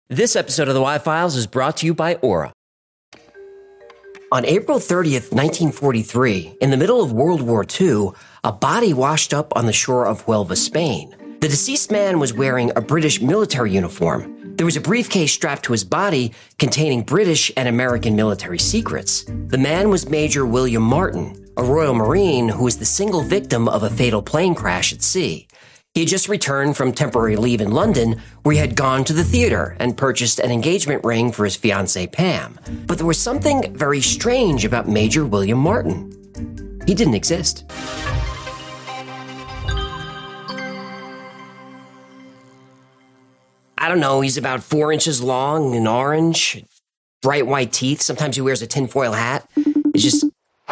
This episode of the Y-Files is brought to you by Aura. On April 30th, 1943, in the middle of World War II, a body washed up on the shore of Huelva, Spain. The deceased man was wearing a British military uniform. There was a briefcase strapped to his body containing British and American military secrets. The man was Major William Martin, a Royal Marine who was the single victim of a fatal plane crash at sea. He had just returned from temporary leave in London, where he had gone to the theater and purchased an engagement ring for his fiancée Pam. But there was something very strange about Major William Martin. He didn't exist. I don't know, he's about 4 inches long and orange, bright white teeth. Sometimes he wears a tinfoil hat. It's just...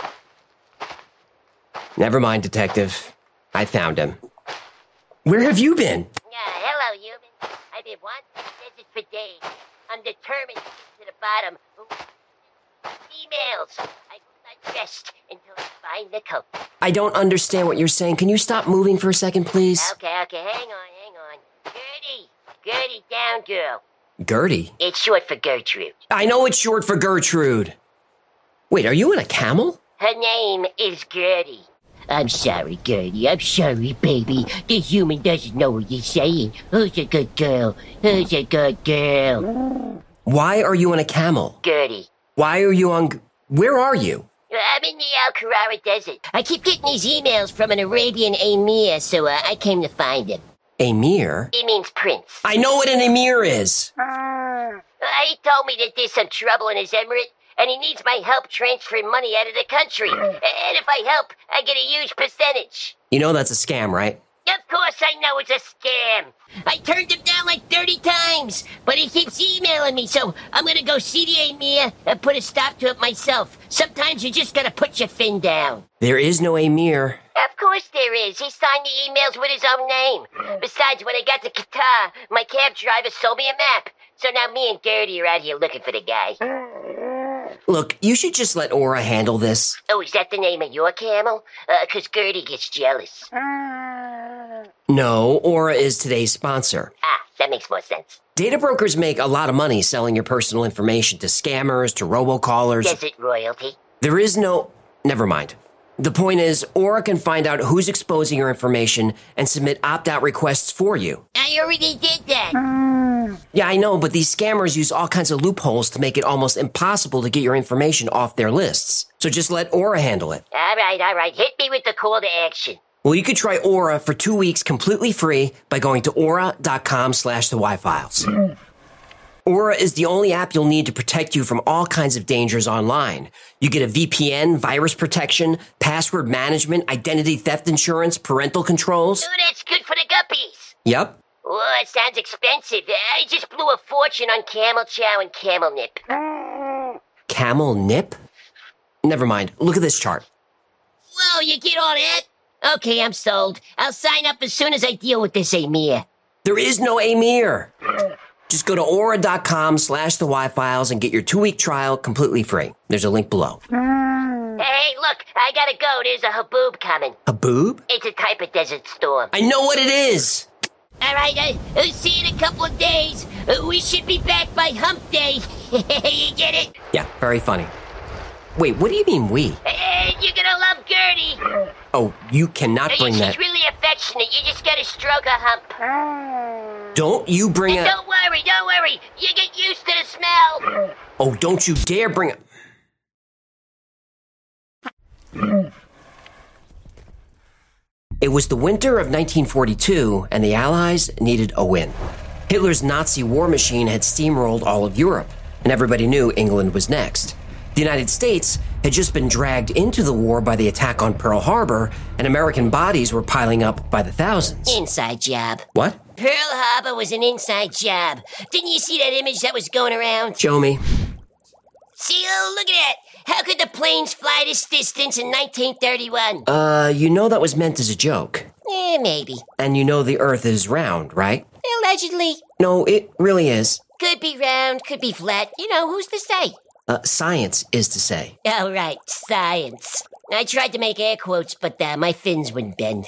Never mind, detective. I found him. Where have you been? Hello, human. I've been wanting this for days. I'm determined to the bottom. Emails. I will not rest until I find the culprit. I don't understand what you're saying. Can you stop moving for a second, please? Okay. Hang on. Gertie, down, girl. Gertie? It's short for Gertrude. I know it's short for Gertrude. Wait, are you in a camel? Her name is Gertie. I'm sorry, Gertie. I'm sorry, baby. The human doesn't know what you're saying. Who's a good girl? Who's a good girl? Why are you in a camel? Gertie. Why are you on... Where are you? I'm in the Al Carrara Desert. I keep getting these emails from an Arabian emir, so I came to find him. Emir? He means prince. I know what an emir is. He told me that there's some trouble in his emirate, and he needs my help transferring money out of the country. And if I help, I get a huge percentage. You know that's a scam, right? Of course I know it's a scam. I turned him down like 30 times, but he keeps emailing me, so I'm gonna go see the emir and put a stop to it myself. Sometimes you just gotta put your fin down. There is no emir. Of course there is. He signed the emails with his own name. Besides, when I got to Qatar, my cab driver sold me a map. So now me and Gertie are out here looking for the guy. Look, you should just let Aura handle this. Oh, is that the name of your camel? 'Cause Gertie gets jealous. No, Aura is today's sponsor. That makes more sense. Data brokers make a lot of money selling your personal information to scammers, to robocallers. Desert royalty. There is no... Never mind. The point is, Aura can find out who's exposing your information and submit opt-out requests for you. I already did that. Yeah, I know, but these scammers use all kinds of loopholes to make it almost impossible to get your information off their lists. So just let Aura handle it. All right. Hit me with the call to action. Well, you could try Aura for 2 weeks completely free by going to aura.com/the-Y-Files. Aura is the only app you'll need to protect you from all kinds of dangers online. You get a VPN, virus protection, password management, identity theft insurance, parental controls. Oh, that's good for the guppies. Yep. Oh, it sounds expensive. I just blew a fortune on Camel Chow and Camel Nip. Camel Nip? Never mind. Look at this chart. Whoa, you get all that? Okay, I'm sold. I'll sign up as soon as I deal with this emir. There is no emir. Just go to aura.com/the-Y-Files and get your 2-week trial completely free. There's a link below. Hey, look, I gotta go. There's a haboob coming. Haboob? It's a type of desert storm. I know what it is. All right, see you in a couple of days. We should be back by hump day. You get it? Yeah, very funny. Wait, what do you mean we? You're gonna love Gertie. Oh, you cannot bring that. She's really affectionate. You just gotta stroke her hump. Don't you bring a... Don't worry. You get used to the smell. Oh, don't you dare bring a... It was the winter of 1942, and the Allies needed a win. Hitler's Nazi war machine had steamrolled all of Europe, and everybody knew England was next. The United States had just been dragged into the war by the attack on Pearl Harbor, and American bodies were piling up by the thousands. Inside job. What? Pearl Harbor was an inside job. Didn't you see that image that was going around? Show me. See, look at that. How could the planes fly this distance in 1931? You know that was meant as a joke. Maybe. And you know the Earth is round, right? Allegedly. No, it really is. Could be round, could be flat. You know, who's to say? Science is to say. Oh, right, science. I tried to make air quotes, but my fins wouldn't bend.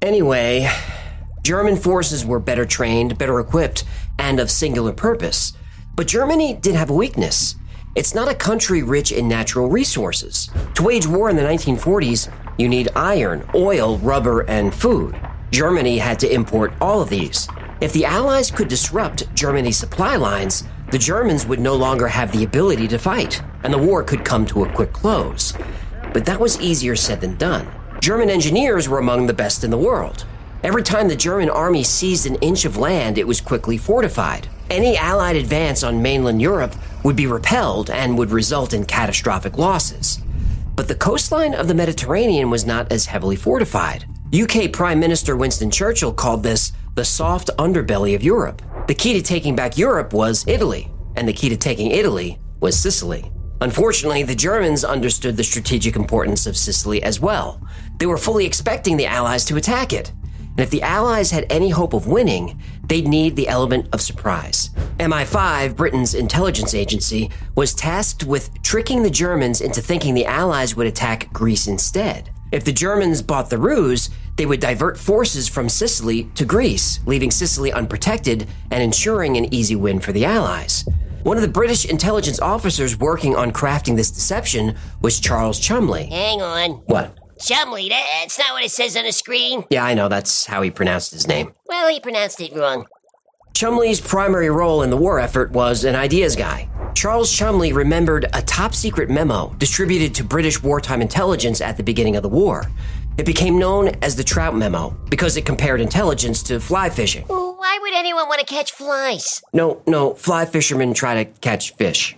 Anyway, German forces were better trained, better equipped, and of singular purpose. But Germany did have a weakness. It's not a country rich in natural resources. To wage war in the 1940s, you need iron, oil, rubber, and food. Germany had to import all of these. If the Allies could disrupt Germany's supply lines, the Germans would no longer have the ability to fight, and the war could come to a quick close. But that was easier said than done. German engineers were among the best in the world. Every time the German army seized an inch of land, it was quickly fortified. Any Allied advance on mainland Europe would be repelled and would result in catastrophic losses. But the coastline of the Mediterranean was not as heavily fortified. UK Prime Minister Winston Churchill called this the soft underbelly of Europe. The key to taking back Europe was Italy, and the key to taking Italy was Sicily. Unfortunately, the Germans understood the strategic importance of Sicily as well. They were fully expecting the Allies to attack it. And if the Allies had any hope of winning, they'd need the element of surprise. MI5, Britain's intelligence agency, was tasked with tricking the Germans into thinking the Allies would attack Greece instead. If the Germans bought the ruse, they would divert forces from Sicily to Greece, leaving Sicily unprotected and ensuring an easy win for the Allies. One of the British intelligence officers working on crafting this deception was Charles Cholmondeley. Hang on. What? Cholmondeley, that's not what it says on the screen. Yeah, I know, that's how he pronounced his name. Well, he pronounced it wrong. Cholmondeley's primary role in the war effort was an ideas guy. Charles Cholmondeley remembered a top-secret memo distributed to British wartime intelligence at the beginning of the war. It became known as the Trout Memo because it compared intelligence to fly fishing. Why would anyone want to catch flies? No, fly fishermen try to catch fish.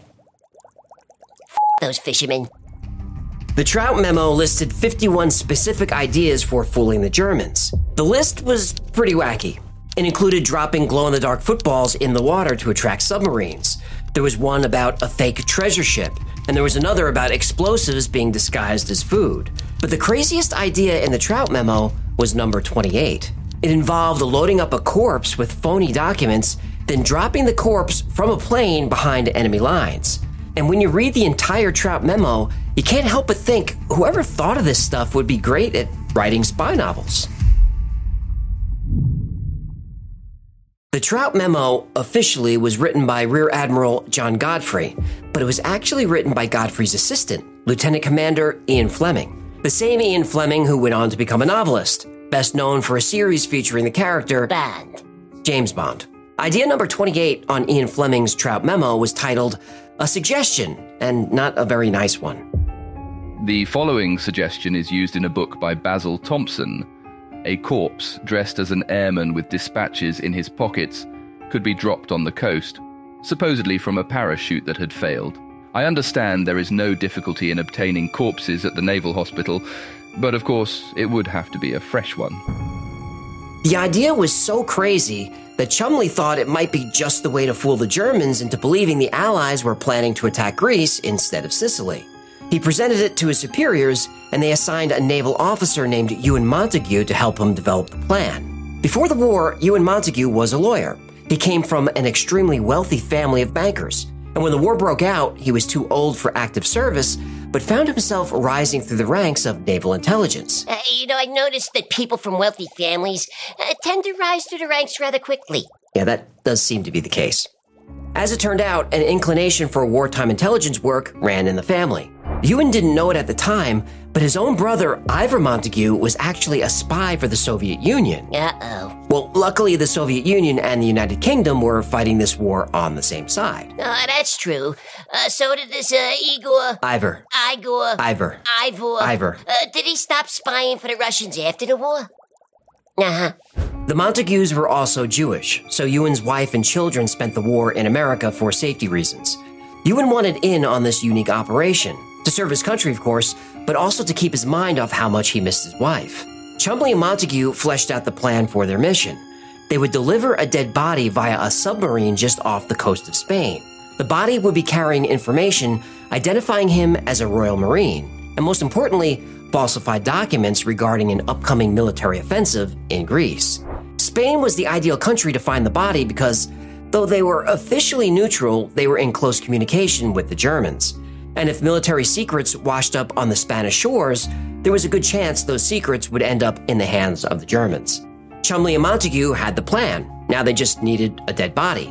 Those fishermen. The Trout Memo listed 51 specific ideas for fooling the Germans. The list was pretty wacky. It included dropping glow-in-the-dark footballs in the water to attract submarines. There was one about a fake treasure ship, and there was another about explosives being disguised as food. But the craziest idea in the Trout Memo was number 28. It involved loading up a corpse with phony documents, then dropping the corpse from a plane behind enemy lines. And when you read the entire Trout Memo, you can't help but think whoever thought of this stuff would be great at writing spy novels. The Trout Memo officially was written by Rear Admiral John Godfrey, but it was actually written by Godfrey's assistant, Lieutenant Commander Ian Fleming. The same Ian Fleming who went on to become a novelist, best known for a series featuring the character Bond. James Bond. Idea number 28 on Ian Fleming's Trout Memo was titled A Suggestion, and not a very nice one. The following suggestion is used in a book by Basil Thompson. A corpse, dressed as an airman with dispatches in his pockets, could be dropped on the coast, supposedly from a parachute that had failed. I understand there is no difficulty in obtaining corpses at the Naval Hospital, but of course, it would have to be a fresh one. The idea was so crazy that Cholmondeley thought it might be just the way to fool the Germans into believing the Allies were planning to attack Greece instead of Sicily. He presented it to his superiors, and they assigned a naval officer named Ewan Montague to help him develop the plan. Before the war, Ewan Montague was a lawyer. He came from an extremely wealthy family of bankers, and when the war broke out, he was too old for active service, but found himself rising through the ranks of naval intelligence. I noticed that people from wealthy families tend to rise through the ranks rather quickly. Yeah, that does seem to be the case. As it turned out, an inclination for wartime intelligence work ran in the family. Ewan didn't know it at the time, but his own brother, Ivor Montague, was actually a spy for the Soviet Union. Uh-oh. Well, luckily, the Soviet Union and the United Kingdom were fighting this war on the same side. That's true. So did this Igor... Ivor. Igor... Ivor. Ivor. Ivor. Did he stop spying for the Russians after the war? Uh-huh. The Montagues were also Jewish, so Ewan's wife and children spent the war in America for safety reasons. Ewan wanted in on this unique operation, to serve his country, of course, but also to keep his mind off how much he missed his wife. Cholmondeley and Montague fleshed out the plan for their mission. They would deliver a dead body via a submarine just off the coast of Spain. The body would be carrying information identifying him as a Royal Marine, and most importantly, falsified documents regarding an upcoming military offensive in Greece. Spain was the ideal country to find the body because, though they were officially neutral, they were in close communication with the Germans. And if military secrets washed up on the Spanish shores, there was a good chance those secrets would end up in the hands of the Germans. Cholmondeley and Montague had the plan. Now they just needed a dead body.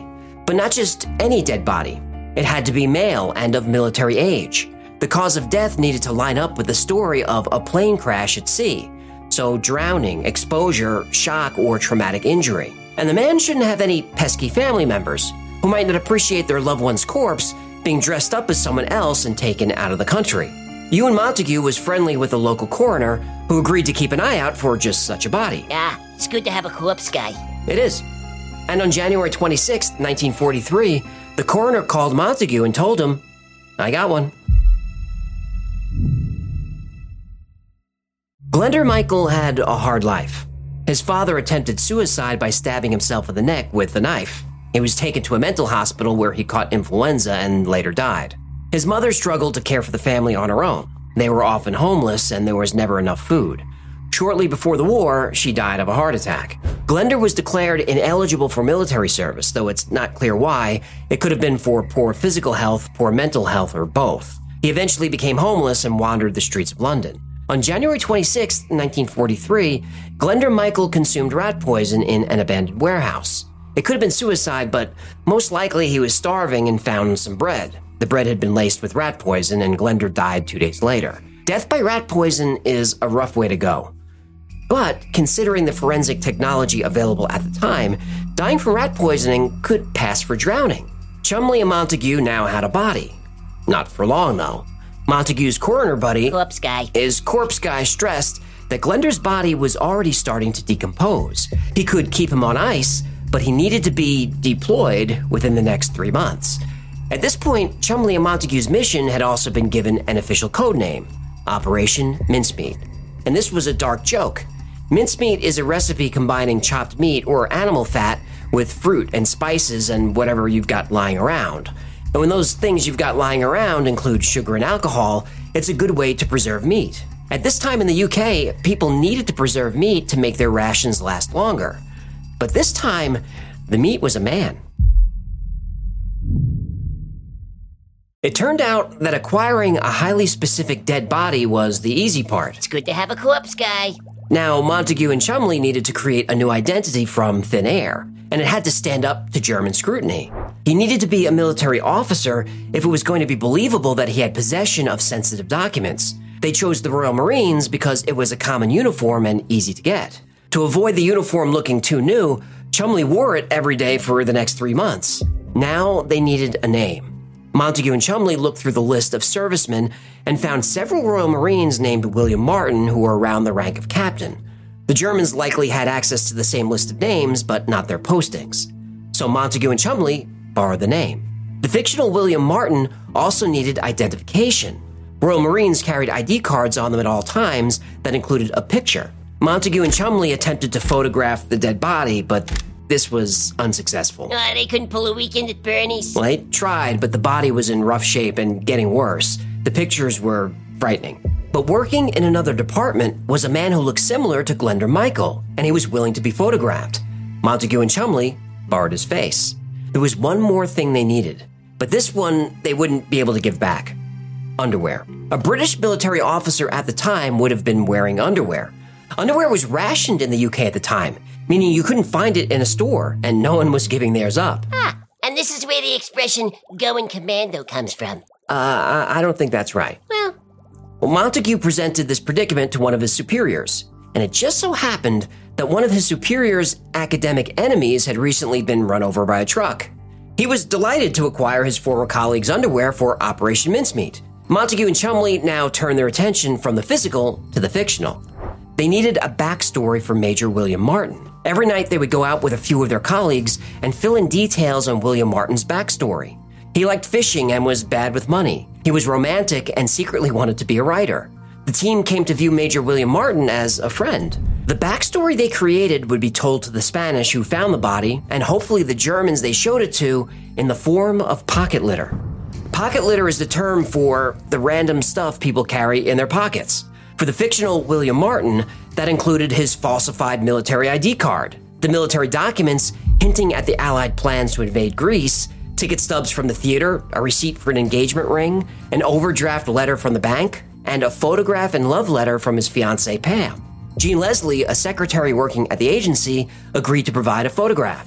But not just any dead body. It had to be male and of military age. The cause of death needed to line up with the story of a plane crash at sea. So drowning, exposure, shock, or traumatic injury. And the man shouldn't have any pesky family members who might not appreciate their loved one's corpse being dressed up as someone else and taken out of the country. Ewan Montague was friendly with the local coroner who agreed to keep an eye out for just such a body. It's good to have a corpse guy. It is. And on January 26, 1943, the coroner called Montague and told him, "I got one." Glender Michael had a hard life. His father attempted suicide by stabbing himself in the neck with a knife. He was taken to a mental hospital where he caught influenza and later died. His mother struggled to care for the family on her own. They were often homeless and there was never enough food. Shortly before the war, she died of a heart attack. Glender was declared ineligible for military service, though it's not clear why. It could have been for poor physical health, poor mental health, or both. He eventually became homeless and wandered the streets of London. On January 26, 1943, Glender Michael consumed rat poison in an abandoned warehouse. It could have been suicide, but most likely he was starving and found some bread. The bread had been laced with rat poison, and Glender died 2 days later. Death by rat poison is a rough way to go. But considering the forensic technology available at the time, dying from rat poisoning could pass for drowning. Chumley and Montague now had a body. Not for long, though. Montague's coroner buddy Corpse guy. is corpse guy stressed that Glender's body was already starting to decompose. He could keep him on ice, but he needed to be deployed within the next 3 months. At this point, Chumley and Montague's mission had also been given an official code name, Operation Mincemeat. And this was a dark joke. Mincemeat is a recipe combining chopped meat or animal fat with fruit and spices and whatever you've got lying around. And when those things you've got lying around include sugar and alcohol, it's a good way to preserve meat. At this time in the UK, people needed to preserve meat to make their rations last longer. But this time, the meat was a man. It turned out that acquiring a highly specific dead body was the easy part. It's good to have a corpse guy. Now, Montague and Chumley needed to create a new identity from thin air, and it had to stand up to German scrutiny. He needed to be a military officer if it was going to be believable that he had possession of sensitive documents. They chose the Royal Marines because it was a common uniform and easy to get. To avoid the uniform looking too new, Chumley wore it every day for the next 3 months. Now they needed a name. Montague and Chumley looked through the list of servicemen and found several Royal Marines named William Martin who were around the rank of captain. The Germans likely had access to the same list of names, but not their postings. So Montague and Chumley borrowed the name. The fictional William Martin also needed identification. Royal Marines carried ID cards on them at all times that included a picture. Montague and Chumley attempted to photograph the dead body, but this was unsuccessful. They couldn't pull a weekend at Bernie's. Well, they tried, but the body was in rough shape and getting worse. The pictures were frightening. But working in another department was a man who looked similar to Glender Michael, and he was willing to be photographed. Montague and Chumley borrowed his face. There was one more thing they needed, but this one they wouldn't be able to give back. Underwear. A British military officer at the time would have been wearing underwear. Underwear was rationed in the UK at the time, meaning you couldn't find it in a store, and no one was giving theirs up. And this is where the expression going commando comes from. I don't think that's right. Well, Montague presented this predicament to one of his superiors, and it just so happened that one of his superior's academic enemies had recently been run over by a truck. He was delighted to acquire his former colleague's underwear for Operation Mincemeat. Montague and Chumley now turned their attention from the physical to the fictional. They needed a backstory for Major William Martin. Every night they would go out with a few of their colleagues and fill in details on William Martin's backstory. He liked fishing and was bad with money. He was romantic and secretly wanted to be a writer. The team came to view Major William Martin as a friend. The backstory they created would be told to the Spanish who found the body, and hopefully the Germans they showed it to, in the form of pocket litter. Pocket litter is the term for the random stuff people carry in their pockets. For the fictional William Martin, that included his falsified military ID card, the military documents hinting at the Allied plans to invade Greece, ticket stubs from the theater, a receipt for an engagement ring, an overdraft letter from the bank, and a photograph and love letter from his fiancée Pam. Jean Leslie, a secretary working at the agency, agreed to provide a photograph.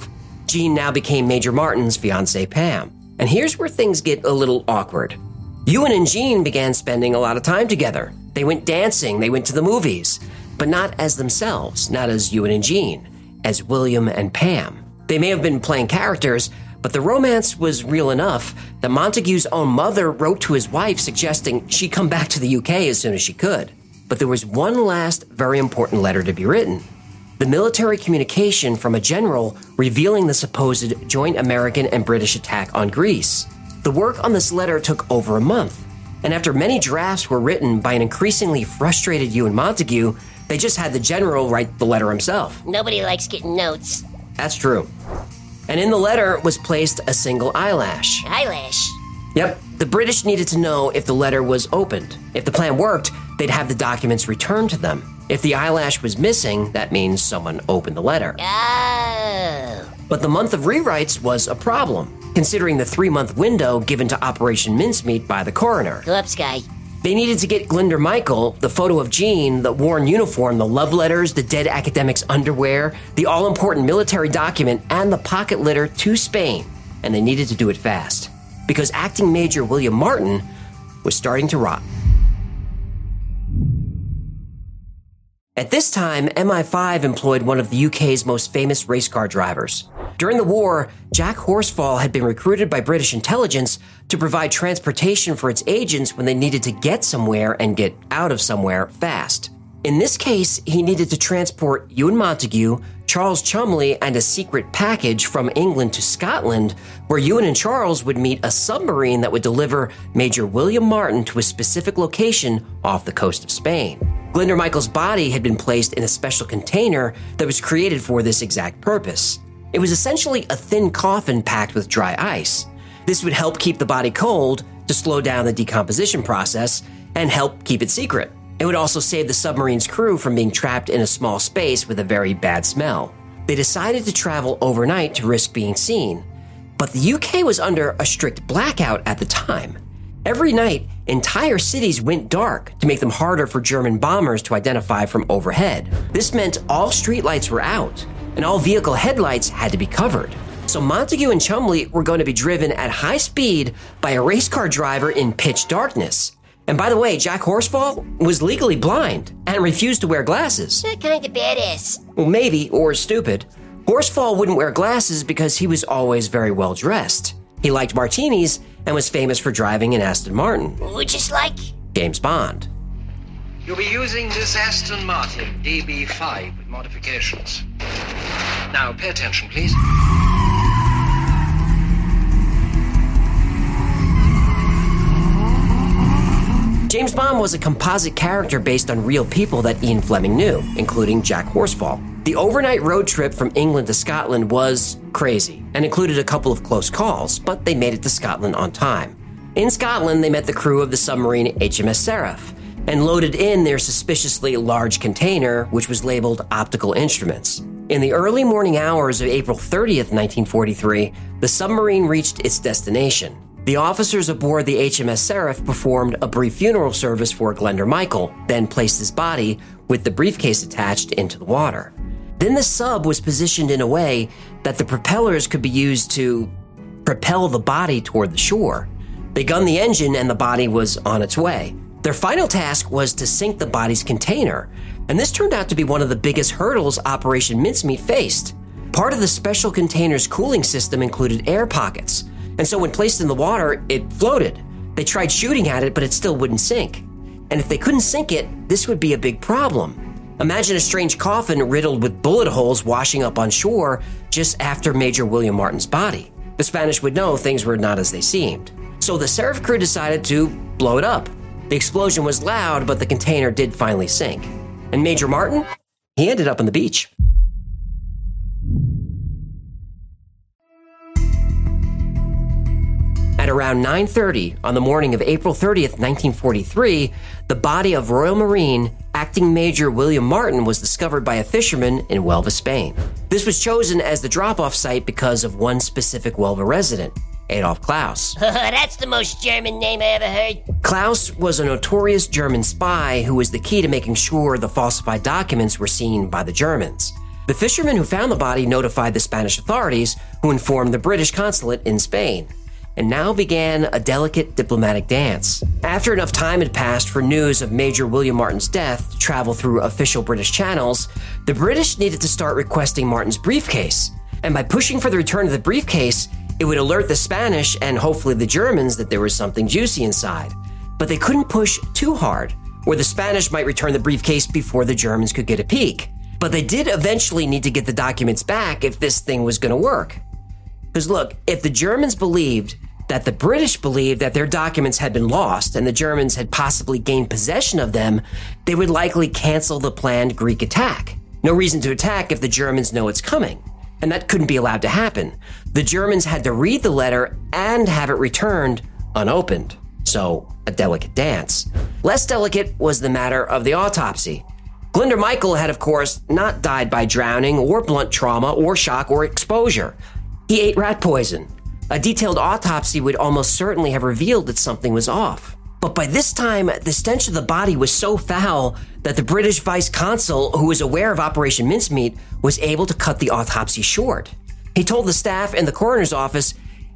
Jean now became Major Martin's fiancée, Pam. And here's where things get a little awkward. Ewan and Jean began spending a lot of time together. They went dancing, they went to the movies, but not as themselves, not as Ewan and Jean, as William and Pam. They may have been playing characters, but the romance was real enough that Montague's own mother wrote to his wife suggesting she come back to the UK as soon as she could. But there was one last very important letter to be written. The military communication from a general revealing the supposed joint American and British attack on Greece. The work on this letter took over a month, and after many drafts were written by an increasingly frustrated Ewan Montague, they just had the general write the letter himself. Nobody likes getting notes. That's true. And in the letter was placed a single eyelash. Eyelash? Yep, the British needed to know if the letter was opened. If the plan worked, they'd have the documents returned to them. If the eyelash was missing, that means someone opened the letter. Oh. But the month of rewrites was a problem, considering the 3-month window given to Operation Mincemeat by the coroner. Go up, Sky. They needed to get Glinder Michael, the photo of Jean, the worn uniform, the love letters, the dead academic's underwear, the all-important military document, and the pocket litter to Spain. And they needed to do it fast, because acting Major William Martin was starting to rot. At this time, MI5 employed one of the UK's most famous race car drivers. During the war, Jack Horsfall had been recruited by British intelligence to provide transportation for its agents when they needed to get somewhere and get out of somewhere fast. In this case, he needed to transport Ewan Montague, Charles Cholmondeley, and a secret package from England to Scotland, where Ewan and Charles would meet a submarine that would deliver Major William Martin to a specific location off the coast of Spain. Glinder Michael's body had been placed in a special container that was created for this exact purpose. It was essentially a thin coffin packed with dry ice. This would help keep the body cold to slow down the decomposition process and help keep it secret. It would also save the submarine's crew from being trapped in a small space with a very bad smell. They decided to travel overnight to risk being seen, but the UK was under a strict blackout at the time. Every night, entire cities went dark to make them harder for German bombers to identify from overhead. This meant all streetlights were out, and all vehicle headlights had to be covered. So Montague and Cholmondeley were going to be driven at high speed by a race car driver in pitch darkness. And by the way, Jack Horsfall was legally blind and refused to wear glasses. They're kind of badass. Well, maybe, or stupid. Horsfall wouldn't wear glasses because he was always very well dressed. He liked martinis and was famous for driving an Aston Martin. Just like James Bond. You'll be using this Aston Martin DB5 with modifications. Now, pay attention, please. James Bond was a composite character based on real people that Ian Fleming knew, including Jack Horsfall. The overnight road trip from England to Scotland was crazy and included a couple of close calls, but they made it to Scotland on time. In Scotland, they met the crew of the submarine HMS Seraph and loaded in their suspiciously large container, which was labeled optical instruments. In the early morning hours of April 30th, 1943, the submarine reached its destination. The officers aboard the HMS Seraph performed a brief funeral service for Glinder Michael, then placed his body, with the briefcase attached, into the water. Then the sub was positioned in a way that the propellers could be used to propel the body toward the shore. They gunned the engine and the body was on its way. Their final task was to sink the body's container, and this turned out to be one of the biggest hurdles Operation Mincemeat faced. Part of the special container's cooling system included air pockets, and so when placed in the water, it floated. They tried shooting at it, but it still wouldn't sink. And if they couldn't sink it, this would be a big problem. Imagine a strange coffin riddled with bullet holes washing up on shore just after Major William Martin's body. The Spanish would know things were not as they seemed. So the Seraph crew decided to blow it up. The explosion was loud, but the container did finally sink. And Major Martin? He ended up on the beach. At around 9:30 on the morning of April 30th, 1943, the body of Royal Marine Acting Major William Martin was discovered by a fisherman in Huelva, Spain. This was chosen as the drop-off site because of one specific Huelva resident, Adolf Klaus. That's the most German name I ever heard. Klaus was a notorious German spy who was the key to making sure the falsified documents were seen by the Germans. The fishermen who found the body notified the Spanish authorities, who informed the British consulate in Spain. And now began a delicate diplomatic dance. After enough time had passed for news of Major William Martin's death to travel through official British channels, the British needed to start requesting Martin's briefcase. And by pushing for the return of the briefcase, it would alert the Spanish and hopefully the Germans that there was something juicy inside. But they couldn't push too hard, or the Spanish might return the briefcase before the Germans could get a peek. But they did eventually need to get the documents back if this thing was going to work. Because look, if the Germans believed that the British believed that their documents had been lost and the Germans had possibly gained possession of them, they would likely cancel the planned Greek attack. No reason to attack if the Germans know it's coming. And that couldn't be allowed to happen. The Germans had to read the letter and have it returned unopened. So, a delicate dance. Less delicate was the matter of the autopsy. Glinder Michael had, of course, not died by drowning or blunt trauma or shock or exposure. He ate rat poison. A detailed autopsy would almost certainly have revealed that something was off. But by this time, the stench of the body was so foul that the British vice consul, who was aware of Operation Mincemeat, was able to cut the autopsy short. He told the staff in the coroner's office,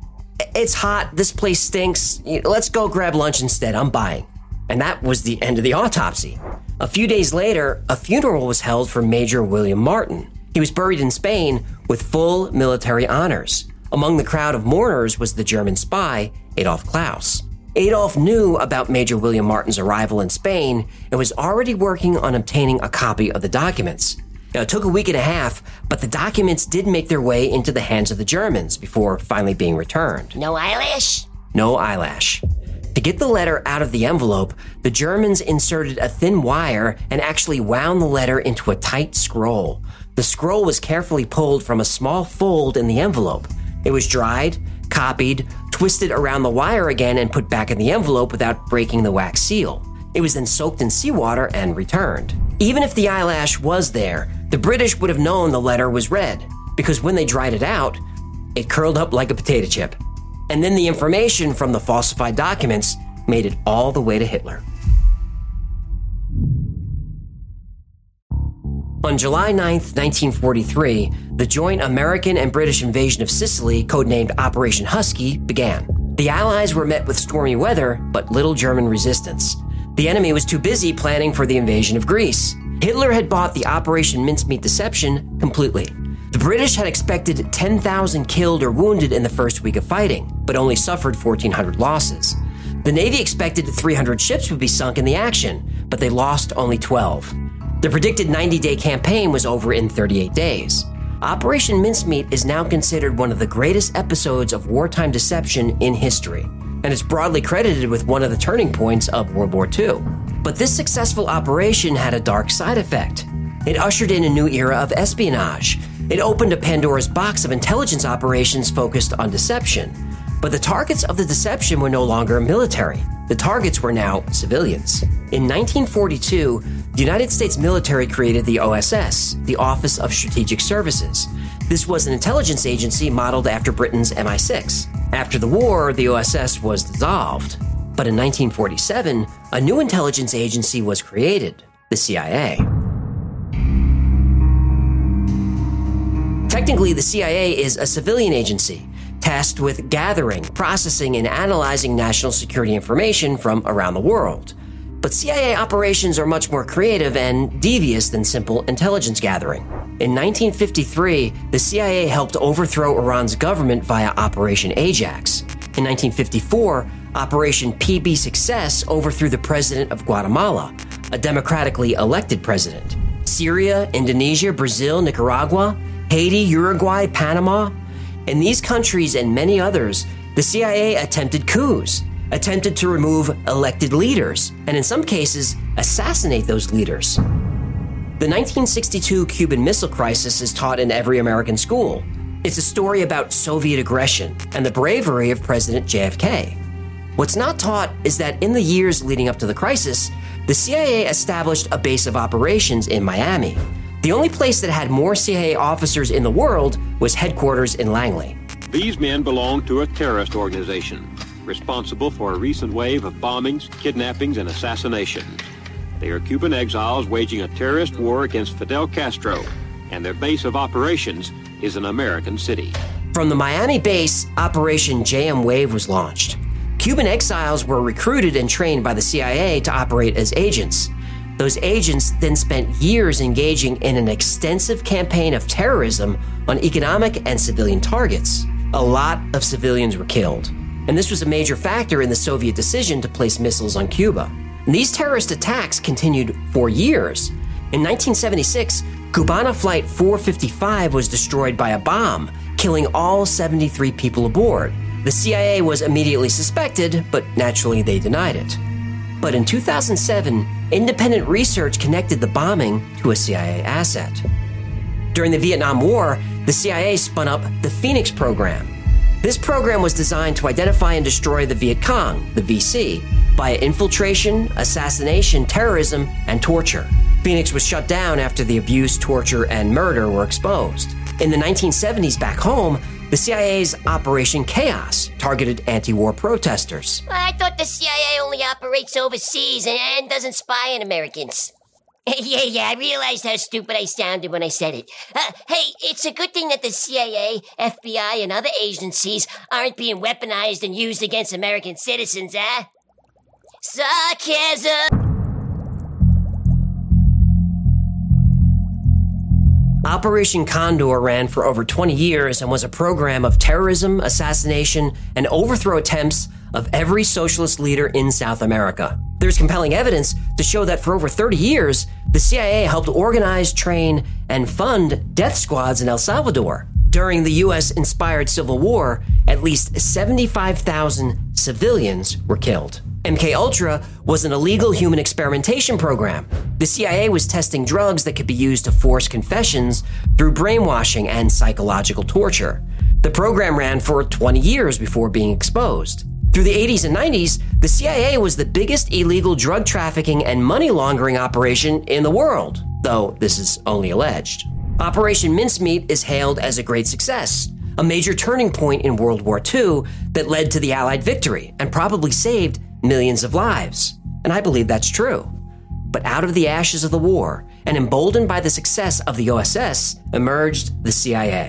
"It's hot, this place stinks, let's go grab lunch instead, I'm buying." And that was the end of the autopsy. A few days later, a funeral was held for Major William Martin. He was buried in Spain with full military honors. Among the crowd of mourners was the German spy, Adolf Klaus. Adolf knew about Major William Martin's arrival in Spain and was already working on obtaining a copy of the documents. Now, it took a week and a half, but the documents did make their way into the hands of the Germans before finally being returned. No eyelash? No eyelash. To get the letter out of the envelope, the Germans inserted a thin wire and actually wound the letter into a tight scroll. The scroll was carefully pulled from a small fold in the envelope. It was dried, copied, twisted around the wire again, and put back in the envelope without breaking the wax seal. It was then soaked in seawater and returned. Even if the eyelash was there, the British would have known the letter was red, because when they dried it out, it curled up like a potato chip. And then the information from the falsified documents made it all the way to Hitler. On July 9th, 1943, the joint American and British invasion of Sicily, codenamed Operation Husky, began. The Allies were met with stormy weather, but little German resistance. The enemy was too busy planning for the invasion of Greece. Hitler had bought the Operation Mincemeat deception completely. The British had expected 10,000 killed or wounded in the first week of fighting, but only suffered 1,400 losses. The Navy expected 300 ships would be sunk in the action, but they lost only 12. The predicted 90-day campaign was over in 38 days. Operation Mincemeat is now considered one of the greatest episodes of wartime deception in history, and it's broadly credited with one of the turning points of World War II. But this successful operation had a dark side effect. It ushered in a new era of espionage. It opened a Pandora's box of intelligence operations focused on deception. But the targets of the deception were no longer military. The targets were now civilians. In 1942, the United States military created the OSS, the Office of Strategic Services. This was an intelligence agency modeled after Britain's MI6. After the war, the OSS was dissolved. But in 1947, a new intelligence agency was created, the CIA. Technically, the CIA is a civilian agency, tasked with gathering, processing, and analyzing national security information from around the world. But CIA operations are much more creative and devious than simple intelligence gathering. In 1953, the CIA helped overthrow Iran's government via Operation Ajax. In 1954, Operation PB Success overthrew the president of Guatemala, a democratically elected president. Syria, Indonesia, Brazil, Nicaragua, Haiti, Uruguay, Panama. In these countries and many others, the CIA attempted coups, attempted to remove elected leaders, and in some cases, assassinate those leaders. The 1962 Cuban Missile Crisis is taught in every American school. It's a story about Soviet aggression and the bravery of President JFK. What's not taught is that in the years leading up to the crisis, the CIA established a base of operations in Miami. The only place that had more CIA officers in the world was headquarters in Langley. These men belong to a terrorist organization responsible for a recent wave of bombings, kidnappings, and assassinations. They are Cuban exiles waging a terrorist war against Fidel Castro and their base of operations is an American city. From the Miami base, Operation JM Wave was launched. Cuban exiles were recruited and trained by the CIA to operate as agents. Those agents then spent years engaging in an extensive campaign of terrorism on economic and civilian targets. A lot of civilians were killed, and this was a major factor in the Soviet decision to place missiles on Cuba. And these terrorist attacks continued for years. In 1976, Cubana Flight 455 was destroyed by a bomb, killing all 73 people aboard. The CIA was immediately suspected, but naturally they denied it. But in 2007, independent research connected the bombing to a CIA asset. During the Vietnam War, the CIA spun up the Phoenix program. This program was designed to identify and destroy the Viet Cong, the VC, via infiltration, assassination, terrorism, and torture. Phoenix was shut down after the abuse, torture, and murder were exposed. In the 1970s back home, the CIA's Operation Chaos targeted anti-war protesters. I thought the CIA only operates overseas and doesn't spy on Americans. Yeah, I realized how stupid I sounded when I said it. Hey, it's a good thing that the CIA, FBI, and other agencies aren't being weaponized and used against American citizens, eh? Sarcasm! Operation Condor ran for over 20 years and was a program of terrorism, assassination, and overthrow attempts of every socialist leader in South America. There's compelling evidence to show that for over 30 years, the CIA helped organize, train, and fund death squads in El Salvador. During the U.S.-inspired Civil War, at least 75,000 civilians were killed. MKUltra was an illegal human experimentation program. The CIA was testing drugs that could be used to force confessions through brainwashing and psychological torture. The program ran for 20 years before being exposed. Through the 80s and 90s, the CIA was the biggest illegal drug trafficking and money laundering operation in the world, though this is only alleged. Operation Mincemeat is hailed as a great success, a major turning point in World War II that led to the Allied victory and probably saved millions of lives. And I believe that's true. But out of the ashes of the war, and emboldened by the success of the OSS, emerged the CIA.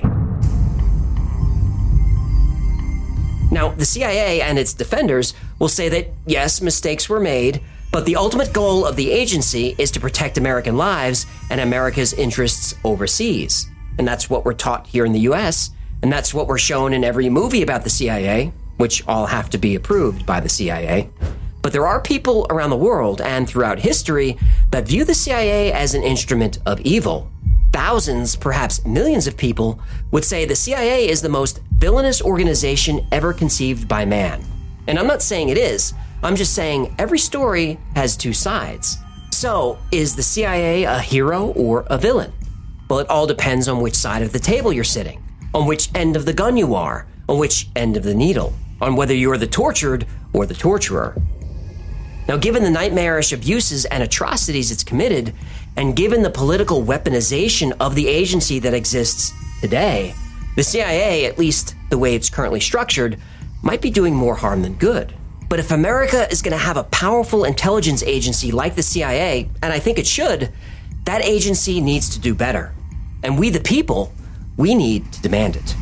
Now, the CIA and its defenders will say that, yes, mistakes were made, but the ultimate goal of the agency is to protect American lives and America's interests overseas. And that's what we're taught here in the US, and that's what we're shown in every movie about the CIA, which all have to be approved by the CIA. But there are people around the world and throughout history that view the CIA as an instrument of evil. Thousands, perhaps millions of people would say the CIA is the most villainous organization ever conceived by man. And I'm not saying it is, I'm just saying every story has two sides. So, is the CIA a hero or a villain? Well, it all depends on which side of the table you're sitting, on which end of the gun you are, on which end of the needle, on whether you're the tortured or the torturer. Now, given the nightmarish abuses and atrocities it's committed, and given the political weaponization of the agency that exists today, the CIA, at least the way it's currently structured, might be doing more harm than good. But if America is going to have a powerful intelligence agency like the CIA, and I think it should, that agency needs to do better. And we, the people, we need to demand it.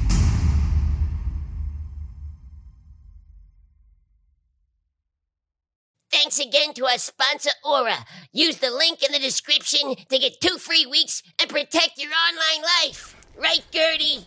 Thanks again to our sponsor, Aura. Use the link in the description to get 2 free weeks and protect your online life. Right, Gertie?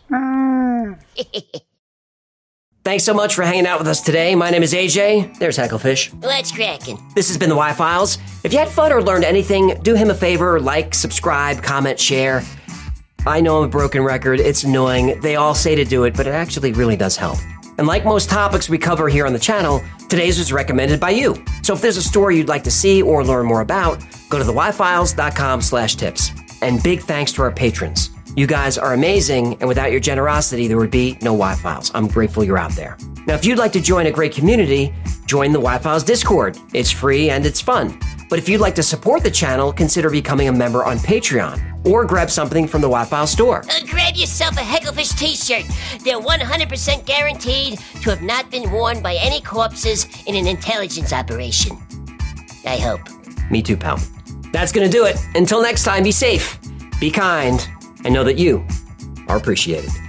Thanks so much for hanging out with us today. My name is AJ. There's Hecklefish. What's cracking? This has been the Y-Files. If you had fun or learned anything, do him a favor, like, subscribe, comment, share. I know I'm a broken record. It's annoying. They all say to do it, but it actually really does help. And like most topics we cover here on the channel, today's was recommended by you. So if there's a story you'd like to see or learn more about, go to theyfiles.com/tips. And big thanks to our patrons. You guys are amazing, and without your generosity, there would be no Y-Files. I'm grateful you're out there. Now, if you'd like to join a great community, join the Y-Files Discord. It's free and it's fun. But if you'd like to support the channel, consider becoming a member on Patreon, or grab something from the Y-Files store. Grab yourself a Hecklefish t-shirt. They're 100% guaranteed to have not been worn by any corpses in an intelligence operation. I hope. Me too, pal. That's gonna do it. Until next time, be safe, be kind, and know that you are appreciated.